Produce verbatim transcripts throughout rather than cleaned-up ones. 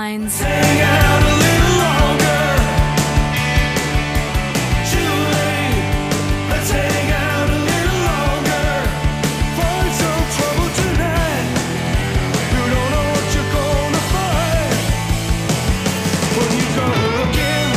lines. Hang out a little longer, Julie. Let's hang out a little longer. Find some trouble tonight. You don't know what you're gonna find when you go looking.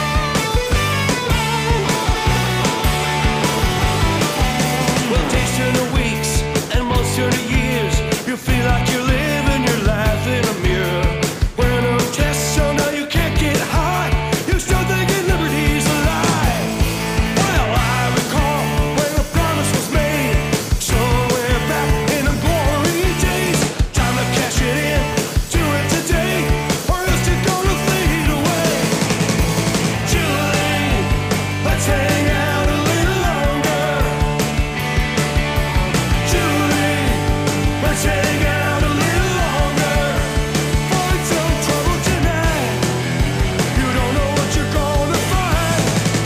Well, days turn to weeks and months turn to years. You feel like you're living your life in a mirror. When no tests show now you can't get high, you start thinking liberty's a lie. Well, I recall when a promise was made somewhere back in the glory days. Time to cash it in, do it today, or else you're gonna fade away. Julie, let's hang out a little longer. Julie, let's hang out a little longer. Find some trouble tonight. You don't know what you're gonna find.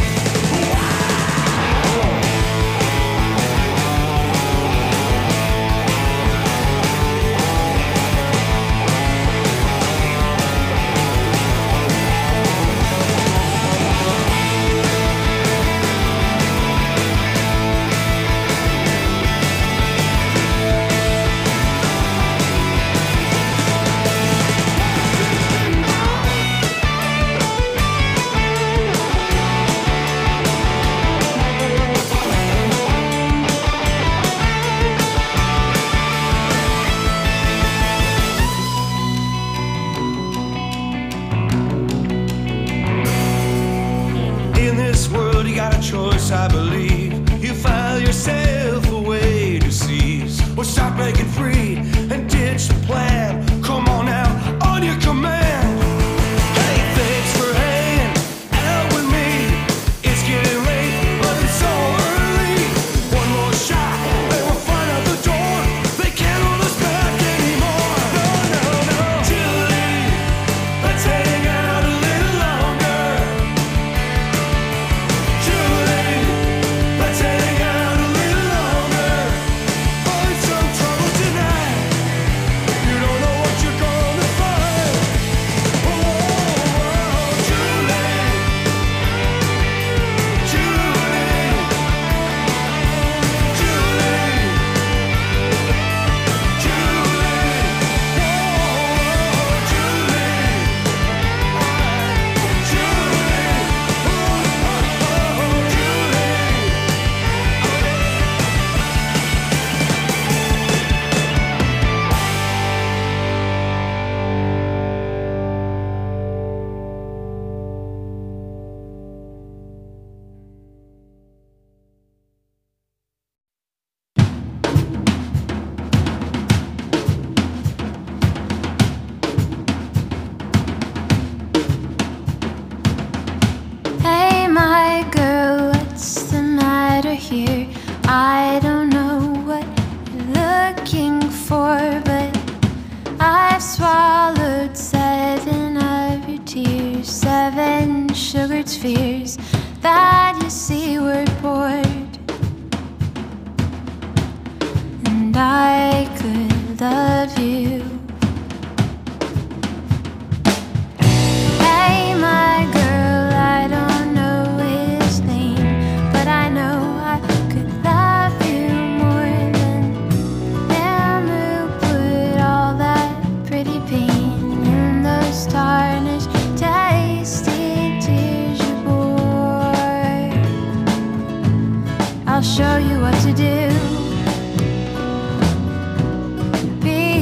In this world, you got a choice, I believe. You file yourself away to seize, or start breaking free and ditch the plan. Come on now, on your command. Hey, thanks for hanging out with me. It's getting late, but it's so early. One more shot, they will find out the door. They can't hold us back anymore. No, no, no. Julie, let's hang out a little longer. Julie, let's hang out a little longer. Find some trouble tonight. You don't know what you're gonna find. Oh, Julie, Julie, Julie, Julie, oh, Hey, my girl, what's the matter here? I don't know what you're looking for, but I've swallowed seven of your tears, seven sugared spheres that you see were poured. And I could love you. Hey, my girl, I don't know his name, but I know I could love you more than him who put all that pretty pain in those tarnished, tasty tears you bore. I'll show you what to do. Be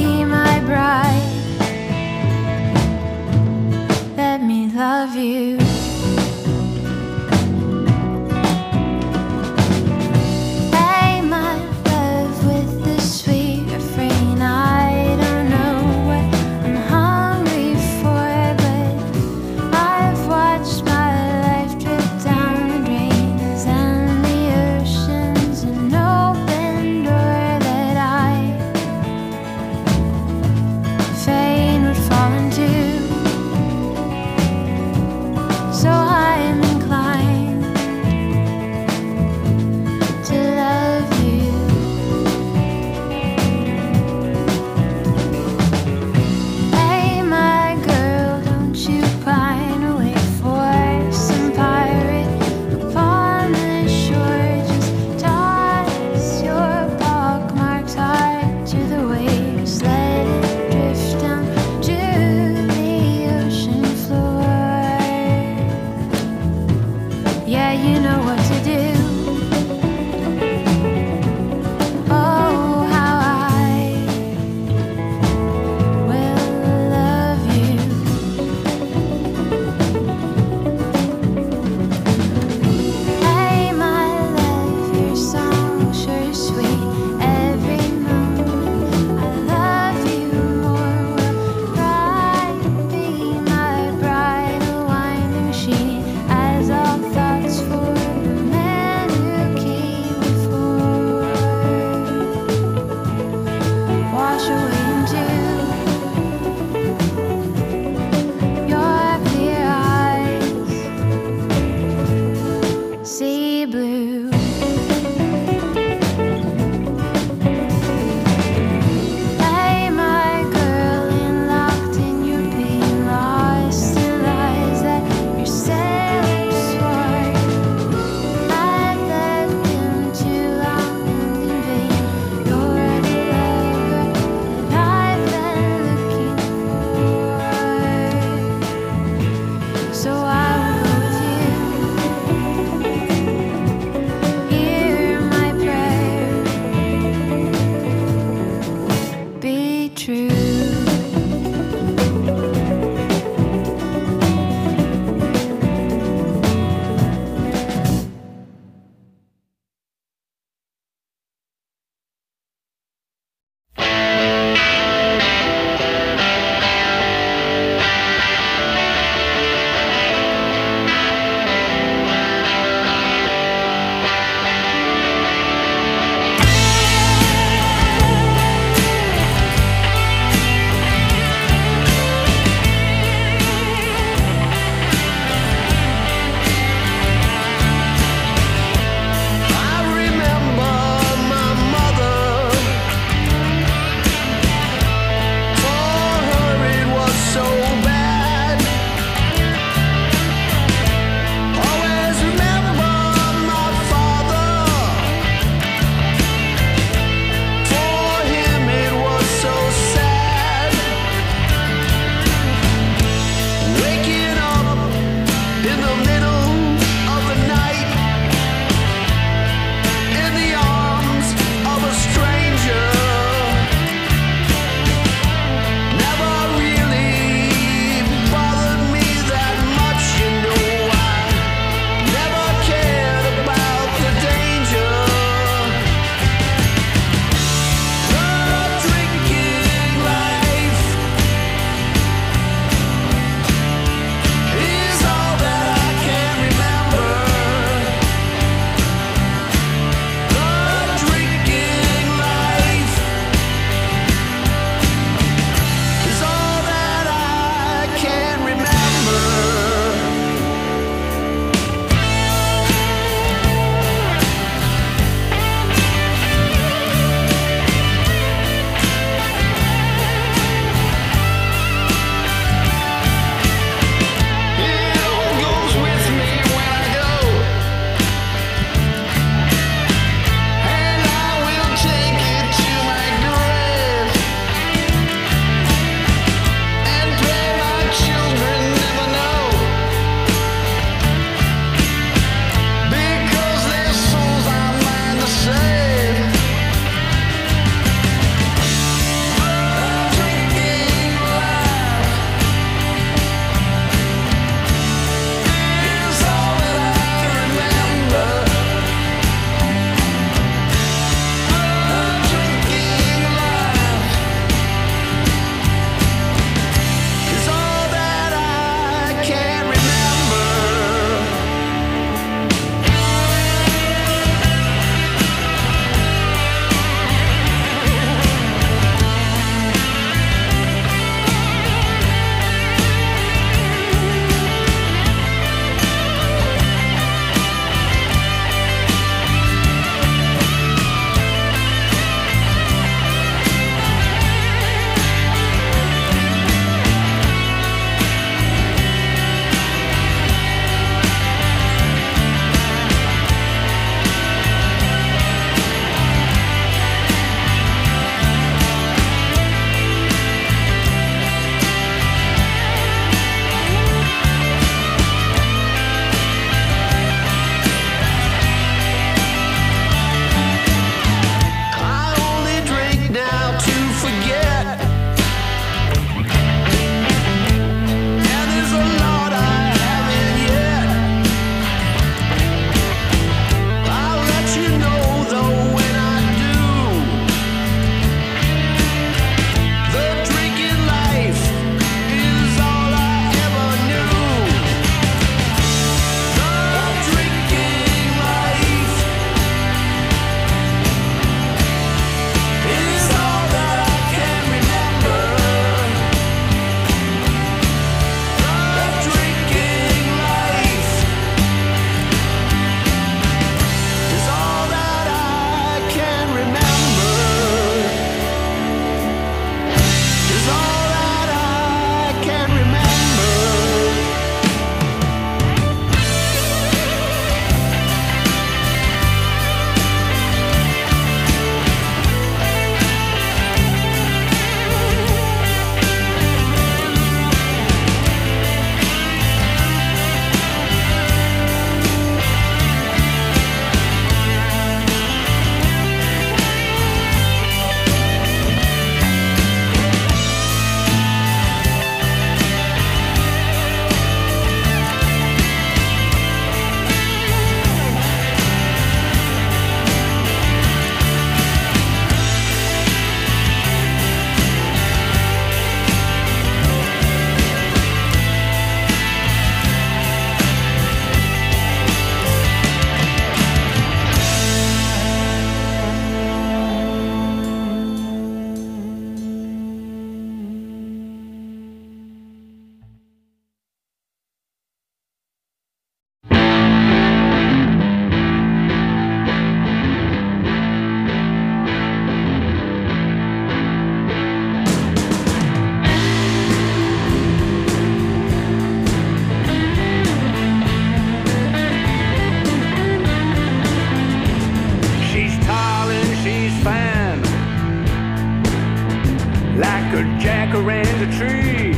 tree.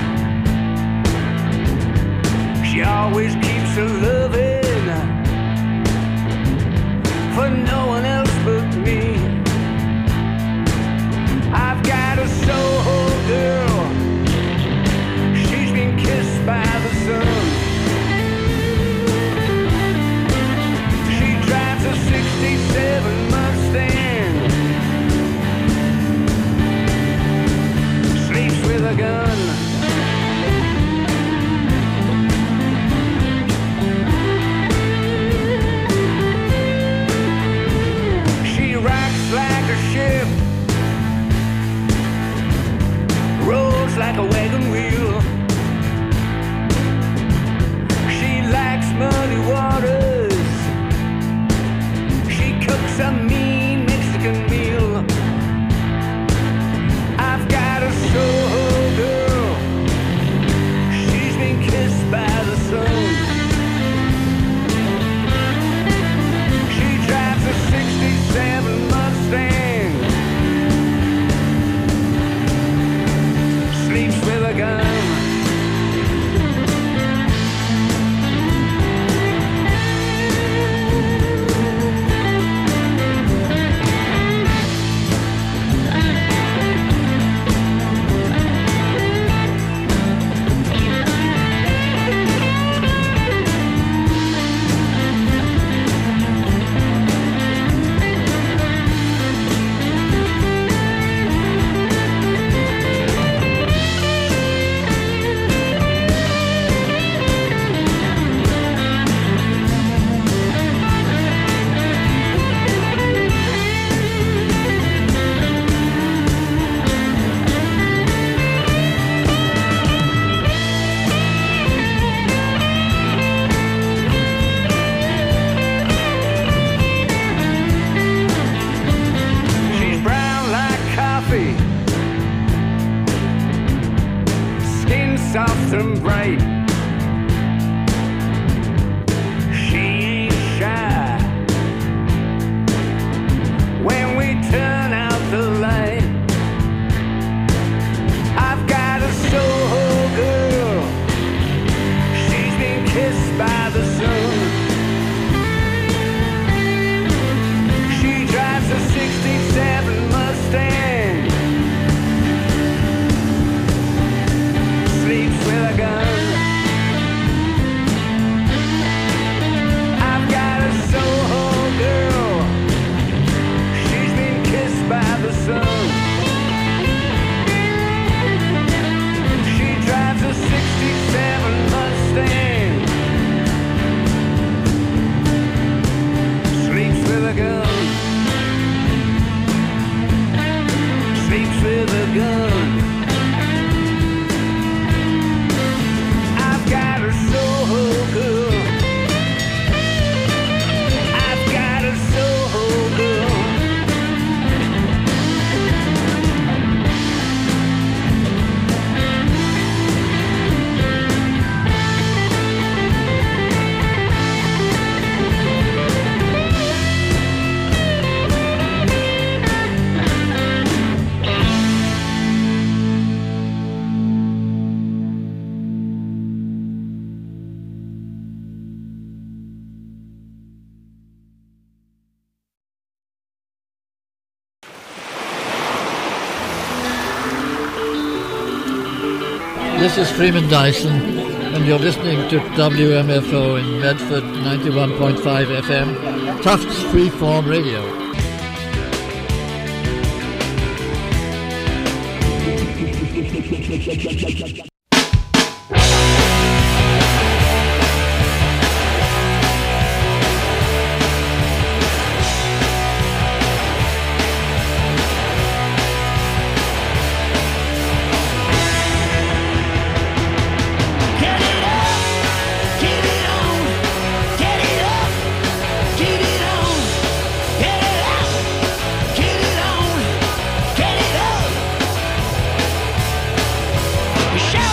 She always keeps her loving for no one else but me. I've got a Soho girl, she's been kissed by the sun. She drives a sixty-seven Mustang, sleeps with a gun. She rocks like a ship, rolls like a wagon wheel. She likes muddy waters, she cooks a mean Mexican meal. I've got a Soho girl, she's been kissed by the sun. She drives a sixty-seven Mustang, sleeps with a gun. She's brown like coffee, skin soft and bright. She ain't shy when we turn out the light. I've got a Soho girl, she's been kissed by the sun. She drives a sixty-seven Mustang, sleeps with a gun. I've got a Soho girl, she's been kissed by the sun. She drives a sixty-seven Mustang, sleeps with a gun. Sleeps with a gun. I've got a Soho girl, I've got a Soho girl. This is Freeman Dyson, and you're listening to W M F O in Medford, ninety-one point five F M, Tufts Freeform Radio. Get it up, get it on, get it up, get it on, get it up, get it on, get it up. Shout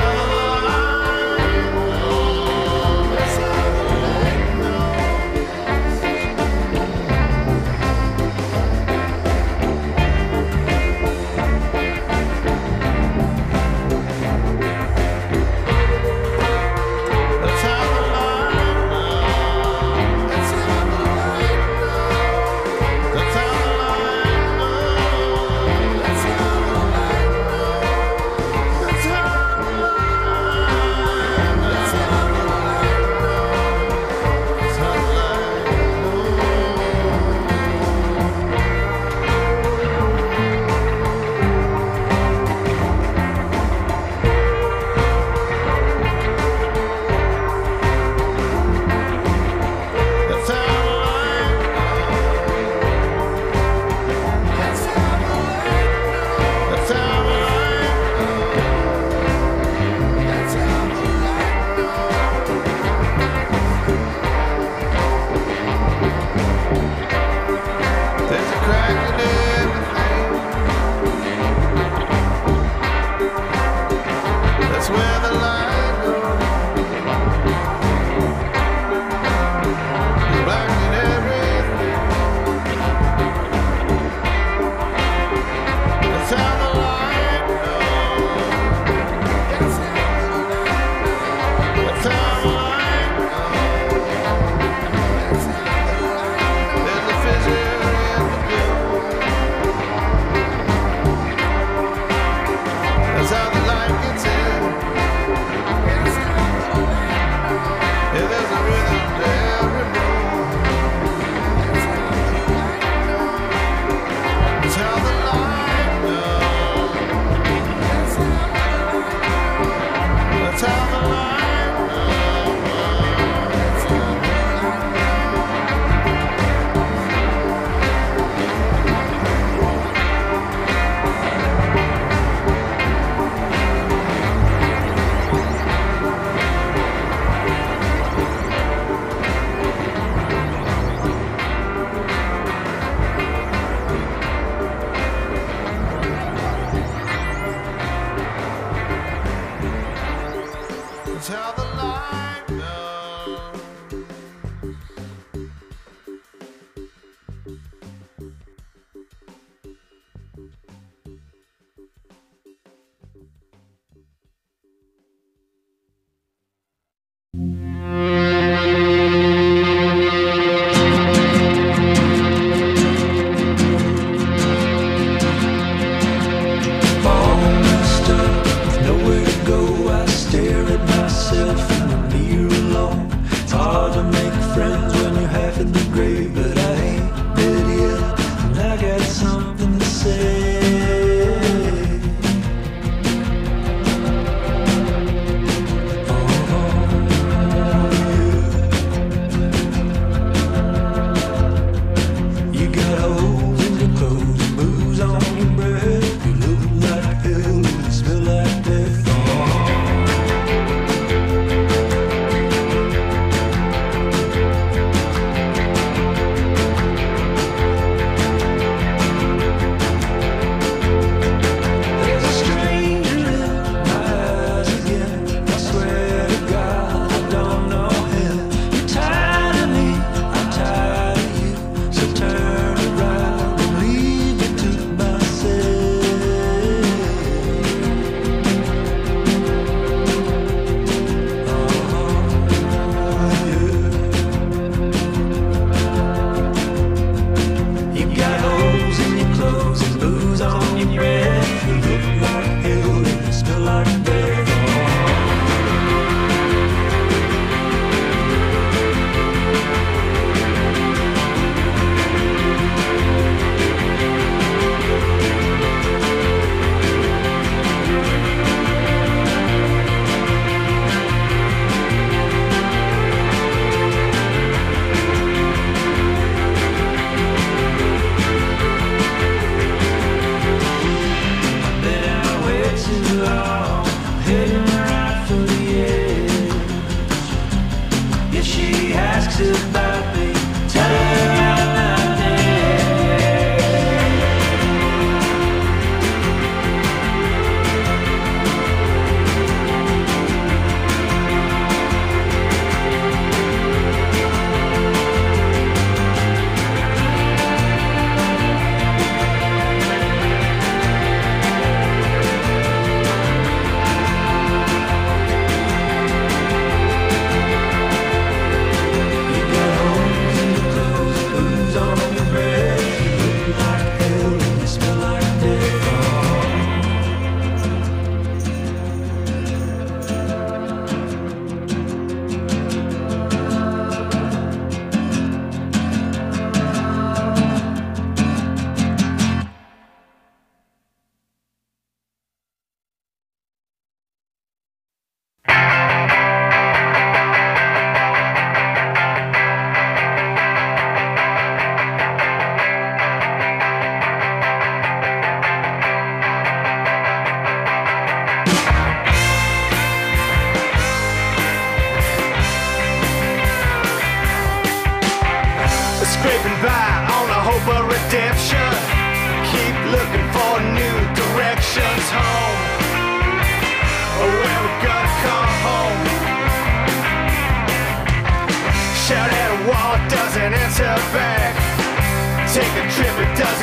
There's a fissure in the blue.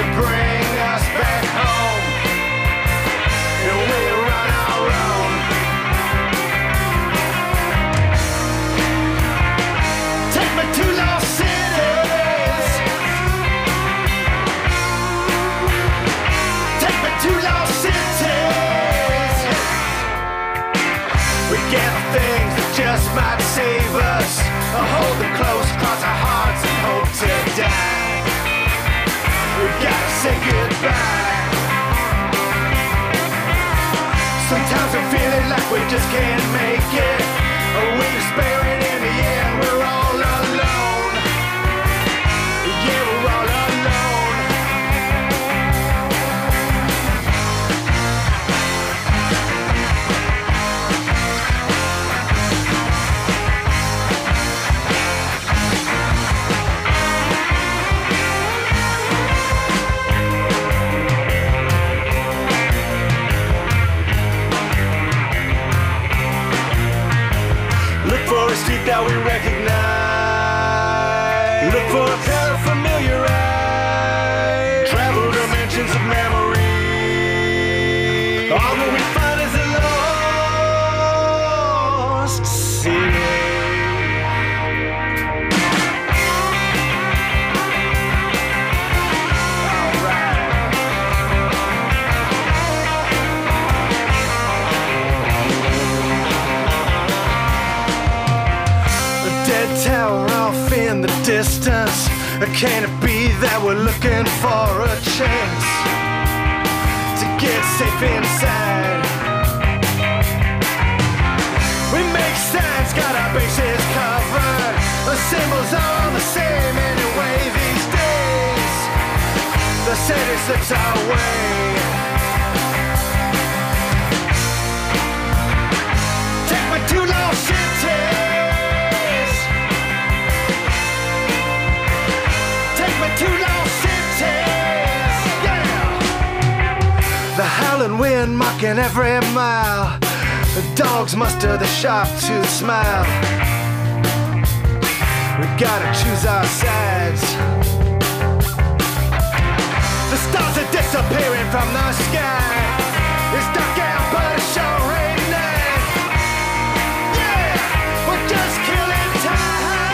bring us back home. And we run our own. Take me to lost cities. Take me to lost cities. We get things that just might save us. Or hold them close, cross our hearts and hope to die. We gotta say goodbye. Sometimes we're feeling like we just can't make it. Or we despair and in the end we're all alone. Yeah, we're all alone. Look for a street that we recognize. Look for a pair of familiar eyes. Travel dimensions of memory. All that we find is a lost city. Dead tower off in the distance. Can it be that we're looking for a chance to get safe inside? We make signs, got our bases covered. The symbols are all the same anyway these days. The city slips our way. Take me to lost cities. To lost cities, yeah. The howling wind mocking every mile. The dogs muster the sharp to smile. We gotta choose our sides. The stars are disappearing from the sky. It's dark out, but it's sure ain't night. Yeah, we're just killing time.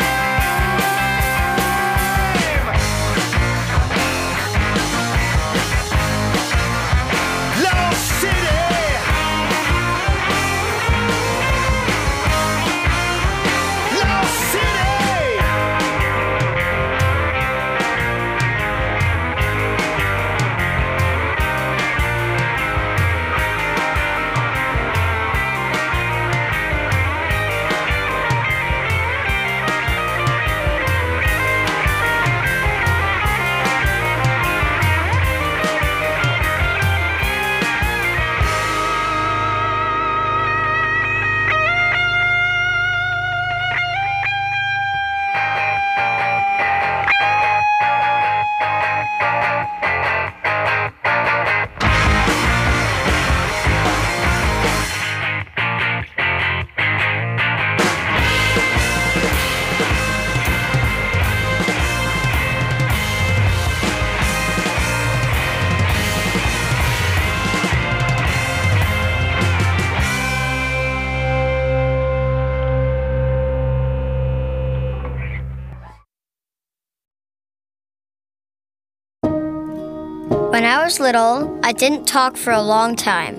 When I was little, I didn't talk for a long time.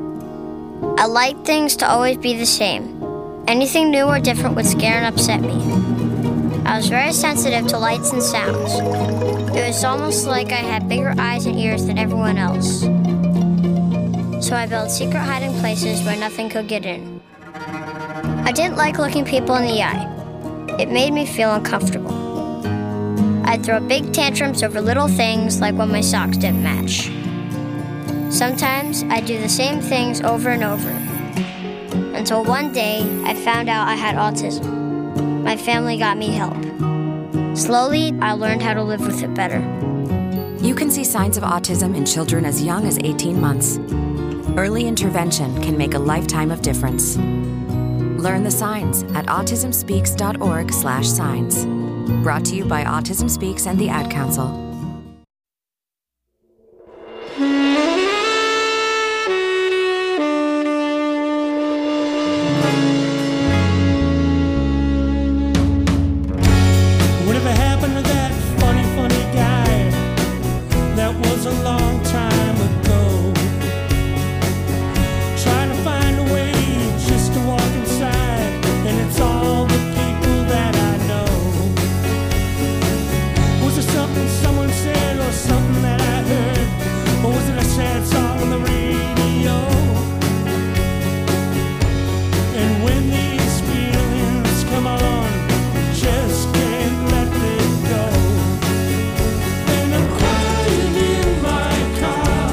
I liked things to always be the same. Anything new or different would scare and upset me. I was very sensitive to lights and sounds. It was almost like I had bigger eyes and ears than everyone else. So I built secret hiding places where nothing could get in. I didn't like looking people in the eye. It made me feel uncomfortable. I'd throw big tantrums over little things like when my socks didn't match. Sometimes I'd do the same things over and over. Until one day, I found out I had autism. My family got me help. Slowly, I learned how to live with it better. You can see signs of autism in children as young as eighteen months. Early intervention can make a lifetime of difference. Learn the signs at autism speaks dot org slash signs. Brought to you by Autism Speaks and the Ad Council. that was a long time ago. Trying to find a way just to walk inside, and it's all the people that I know. Was it something someone said or something that I heard? Or was it a sad song on the radio? And when these feelings come on, just can't let it go. And I'm crying in my car,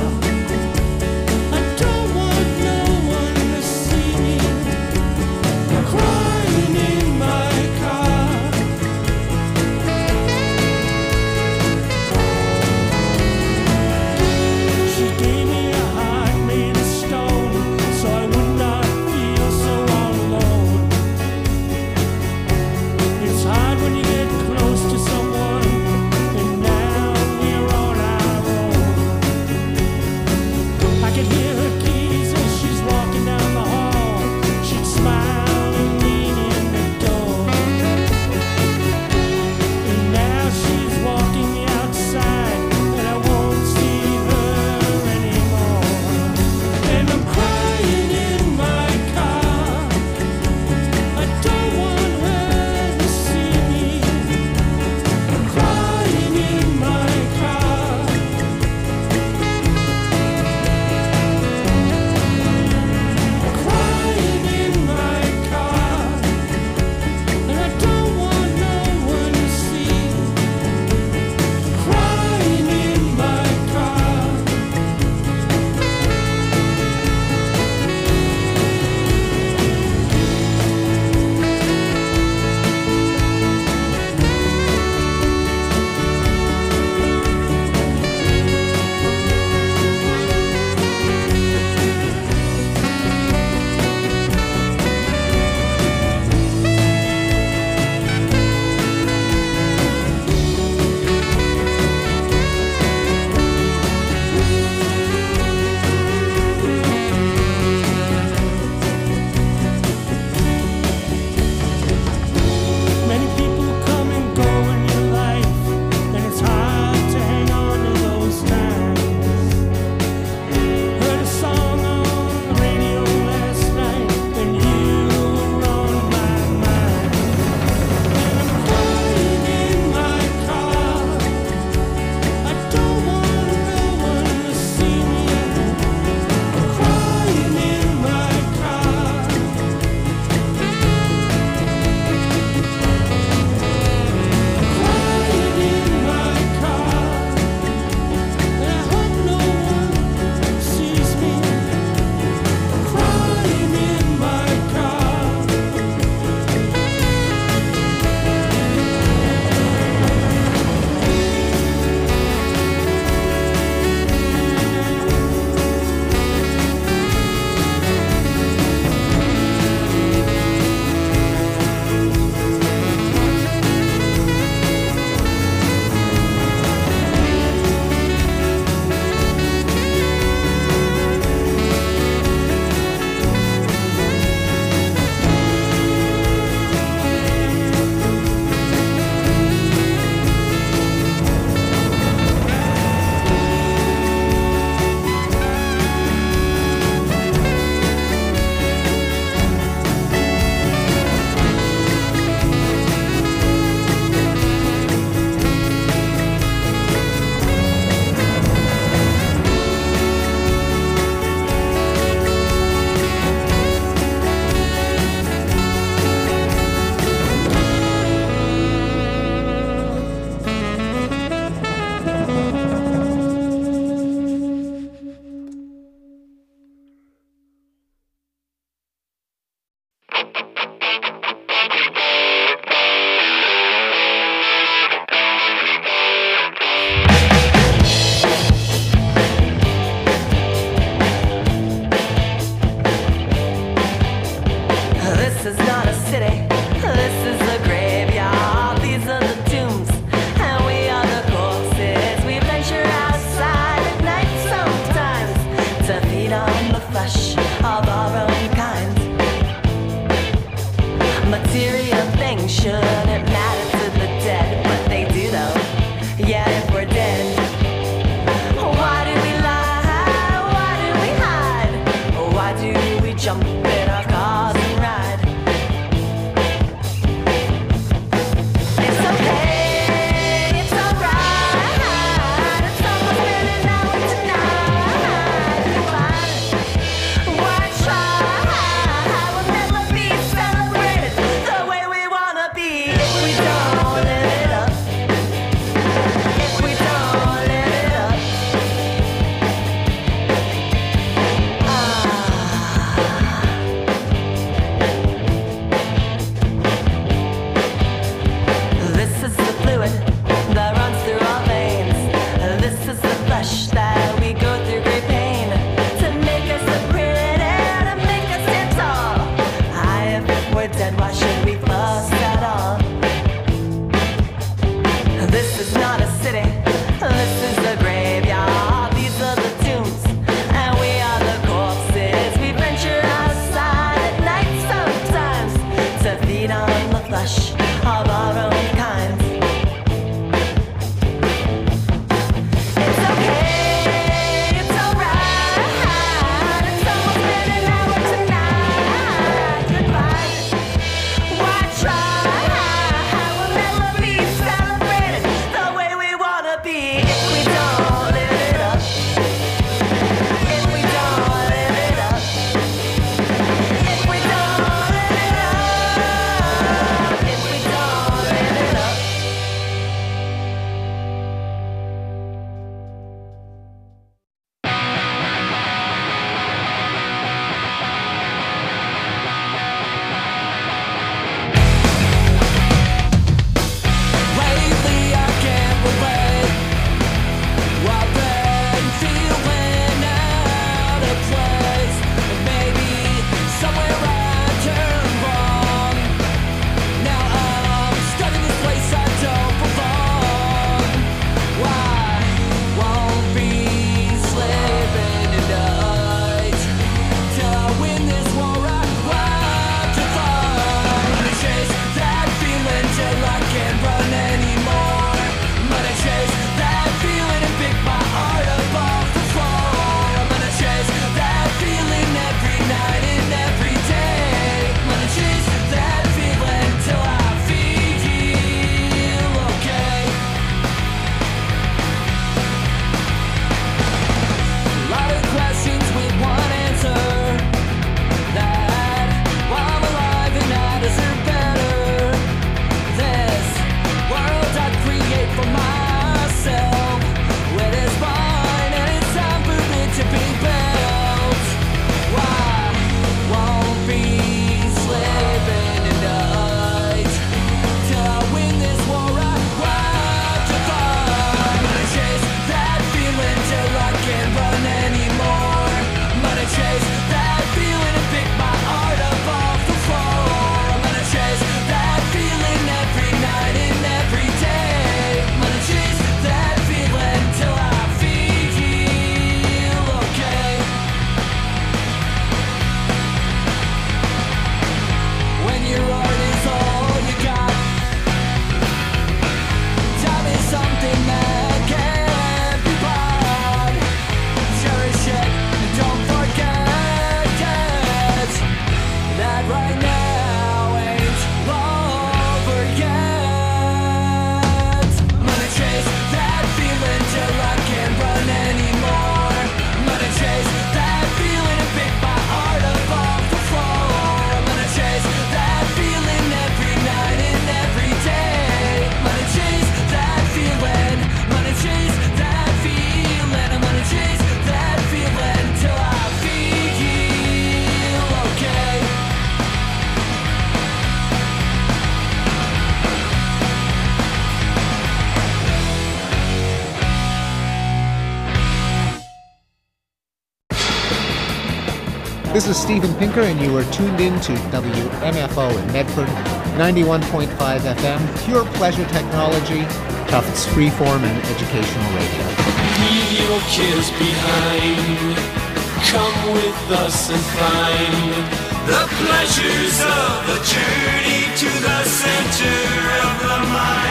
This is Stephen Pinker, and you are tuned in to W M F O in Medford, ninety-one point five F M, pure pleasure technology, Tufts freeform and educational radio. Leave your kids behind. Come with us and find the pleasures of the journey to the center of the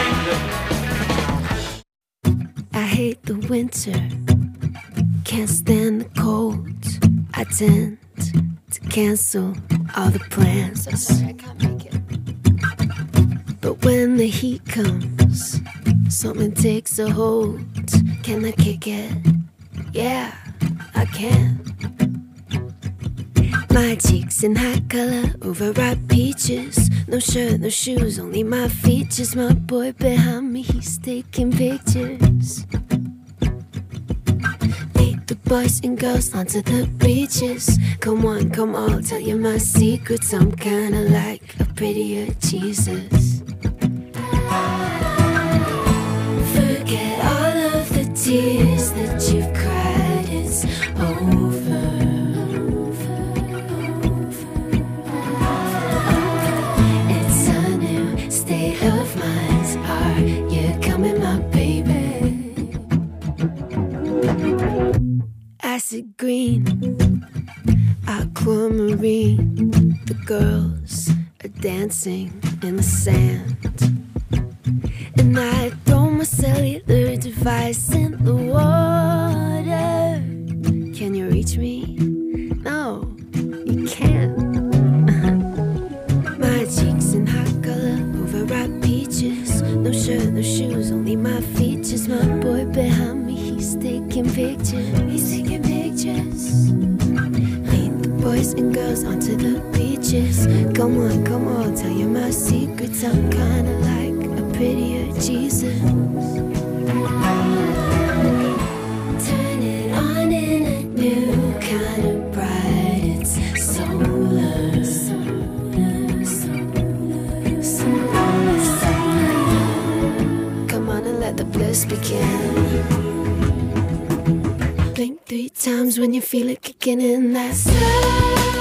mind. I hate the winter, can't stand the cold. I tend to cancel all the plans. I'm sorry, I can't make it. But when the heat comes, something takes a hold. Can I kick it? Yeah, I can. My cheeks in hot color, overripe peaches. No shirt, no shoes, only my features. My boy behind me, he's taking pictures. Lead the boys and girls onto the beaches. Come on, come on, I'll tell you my secrets. I'm kinda like a prettier Jesus. Forget all of the tears that you've cried, it's over. It's a new state of mind. Are you coming, my baby? Acid green, aquamarine. The girls are dancing in the sand, and I throw my cellular device in the water. Can you reach me? No, you can't. My cheeks in hot color, overripe peaches. No shirt, no shoes, only my features. My boy behind me, he's taking pictures. He's taking pictures. Lead the boys and girls onto the beaches. Come on, come on, I'll tell you my secrets. I'm kinda like a prettier Jesus. Turn it on in a new kind of bright. It's solar. Solar, solar, solar, solar. Come on and let the bliss begin. Blink three times when you feel it kicking in. That soul.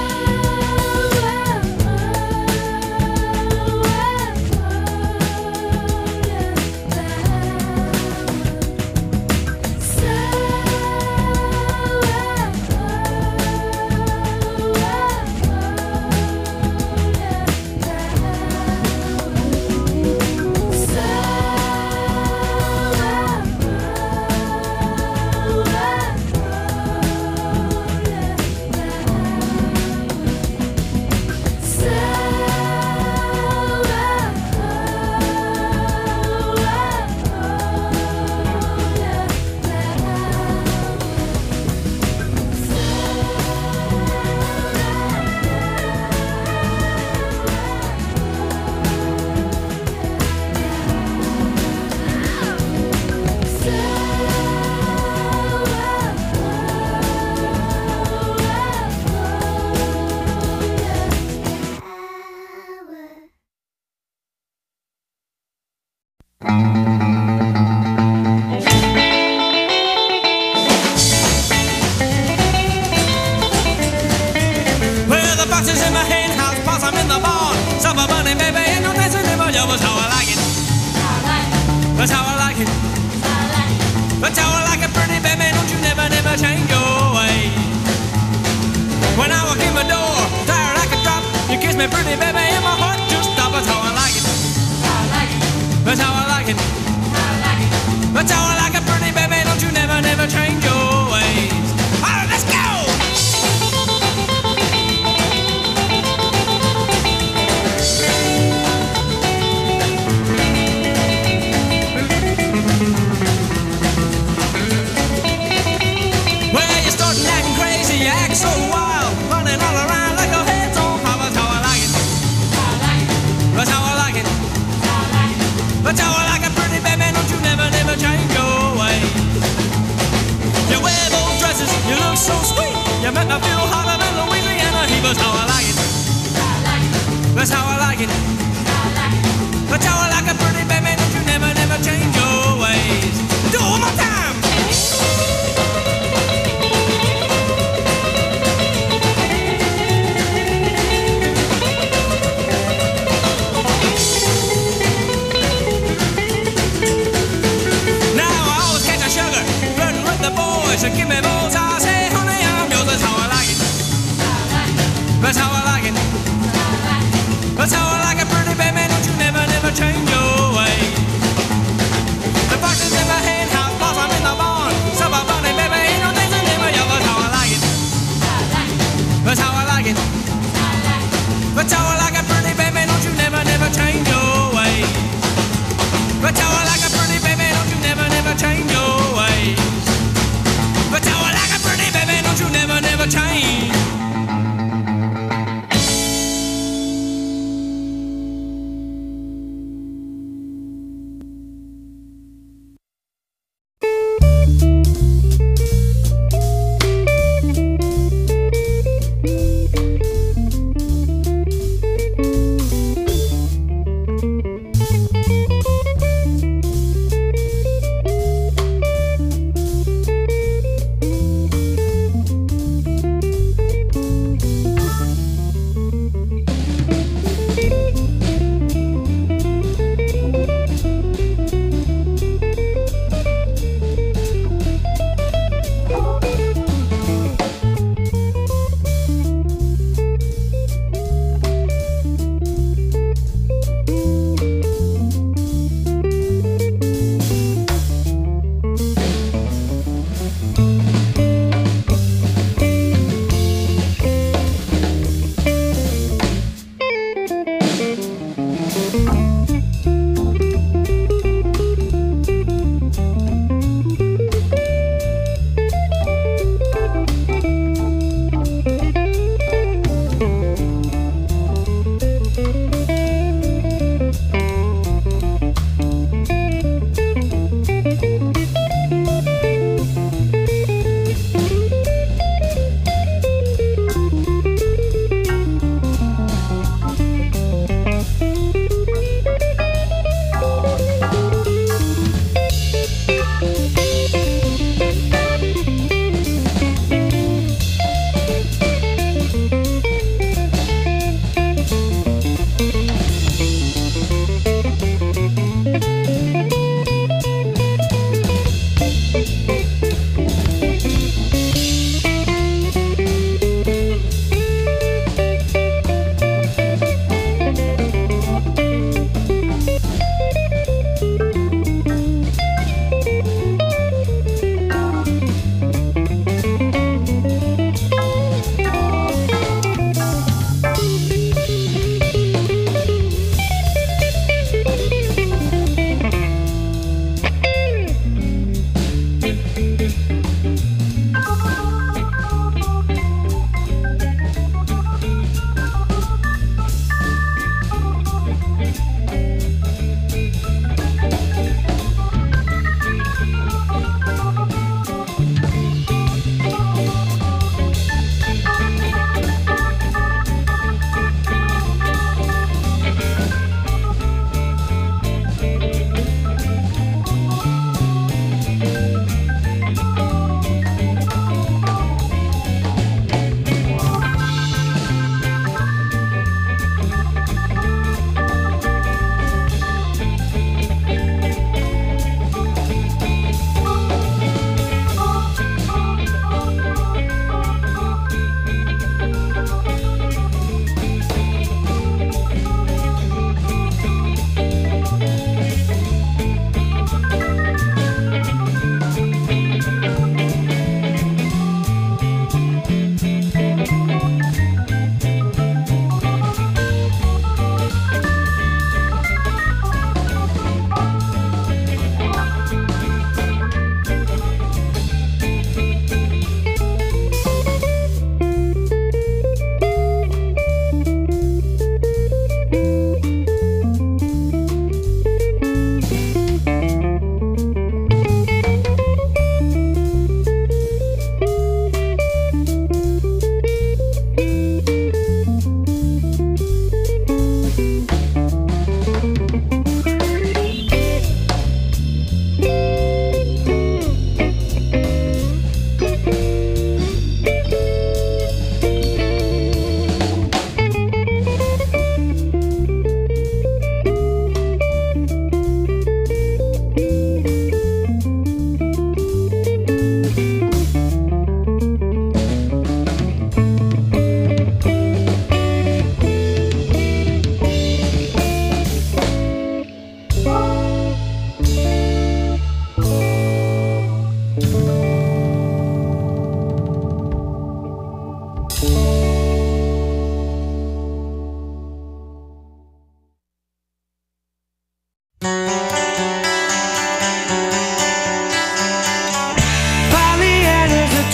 So give me those eyes, say, honey, I'm yours. That's how I like it. That's how I like it. That's how I like it, pretty baby. Don't you never, never change your ways. The box is in my hand, house boss, I'm in the barn. So my bunny, baby, ain't no things in my yard. That's how I like it. That's how I like it. That's how I like it, pretty baby. Don't you never, never change your ways. That's how I like it, pretty baby. Don't you never, never change your ways. That's how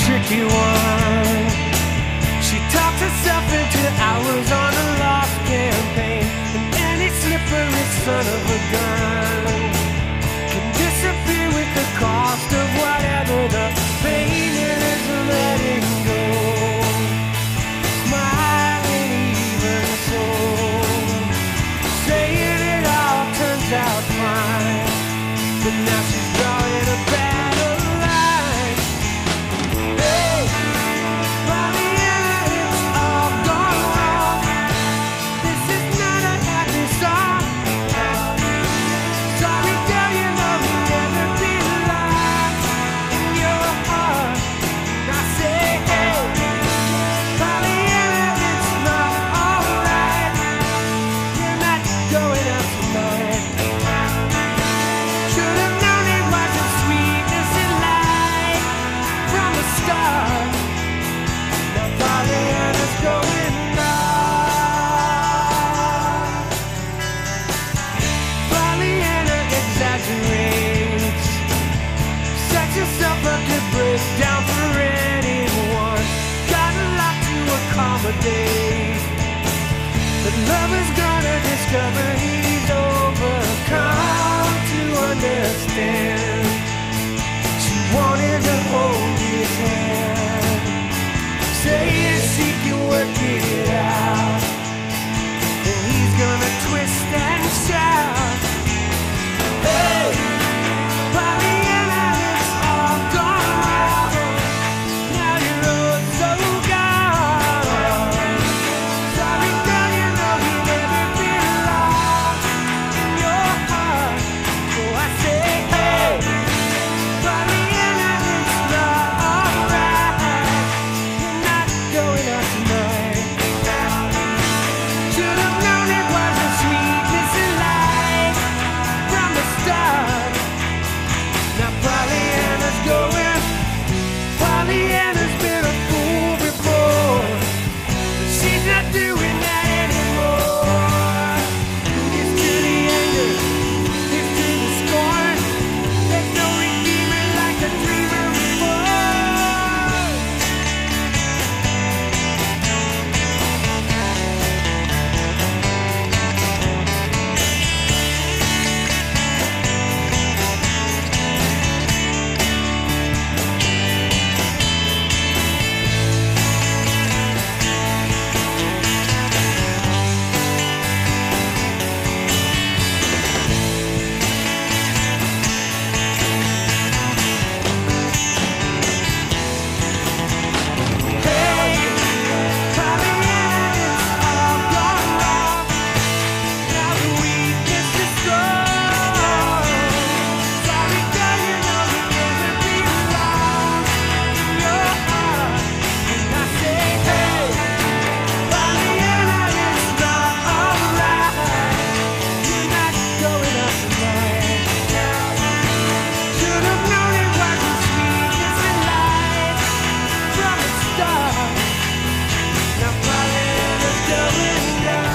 tricky one. She talks herself into hours on a lost campaign, and any slippery son of a gun can disappear with the cost of whatever the pain is letting go. Smiling even so, saying it all turns out fine, but now she's drawing a battle line. Hey, by the end it's all gone wrong. This is not a happy song. Sorry, girl, you know you'll never belong in your heart. I say, hey, by the end it's not alright. You're not going out tonight. Should have known it was a sweetness in life from the start. Now Pollyanna's going on. Pollyanna exaggerates, sets herself up to break down for anyone. Got a lot to accommodate, but lover's gonna discover he's overcome to understand. She wanted to hold his hand, saying she can work it out, and he's gonna twist and shout. Hey, Pollyanna, it's all gone wrong. Now you're oh so gone. Sorry, girl, you know you never belong in your heart. So I say, hey, Pollyanna, it's not alright. You're not going out tonight. Should have known it was a sweetness in life from the start. Now Pollyanna's going. Pollyanna's been a fool before, but she's not doing that anymore. It's to the anger, it's to the scorn. There's no redeeming like a dreamer before. Hey, Pollyanna, it's all gone wrong. Now the weakness is strong. Sorry, girl, you know you never belong in your heart. And I say, hey, Pollyanna, it's not alright. You're not going out tonight. Should have known it was a sweetness in life from the start. Now Pollyanna's going down.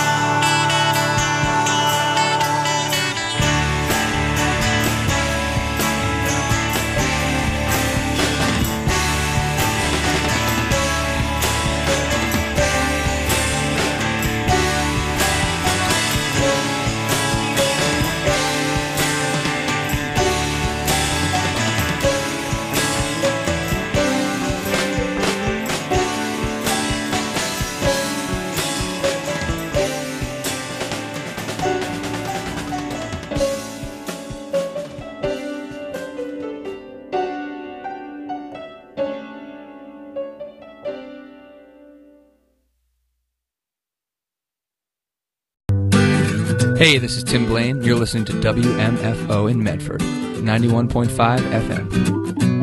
Hey, this is Tim Blaine. You're listening to W M F O in Medford, ninety-one point five F M.